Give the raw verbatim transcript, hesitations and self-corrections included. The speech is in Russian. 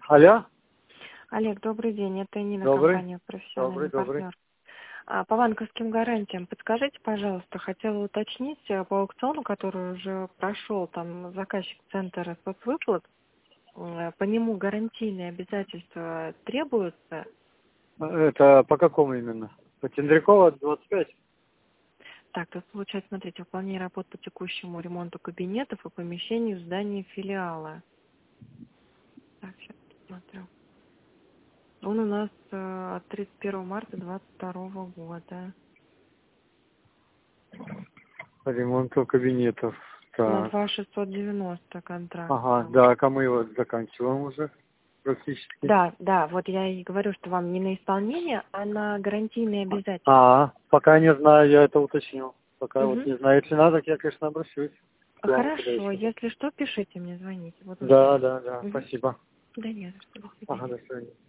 Алло? Олег, добрый день. Это Нина, Добрый. компания «Профессиональный Добрый, добрый. партнер». А, По банковским гарантиям подскажите, пожалуйста, хотела уточнить э, по аукциону, который уже прошел, там заказчик центра соцвыплат, э, по нему гарантийные обязательства требуются? Это по какому именно? По Тендрякова двадцать пять? Так, тут получается, смотрите, выполнение работ по текущему ремонту кабинетов и помещений в здании филиала. Так, сейчас посмотрю. Он у нас э, от тридцать первого марта двадцать второго года. По ремонту кабинетов. На Так. два шестьсот девяносто контракт Ага, там. да, а мы его заканчиваем уже практически. Да, да, вот я и говорю, что вам не на исполнение, а на гарантийные обязательства. А, пока не знаю, я это уточню. Пока вот Угу. не знаю, если надо, я, конечно, обращусь к вам куда Хорошо, еще. если что, пишите мне, звоните. Буду ждать. Да, да, да, Угу. спасибо. Да нет, за что, до Ага, свидания. до свидания.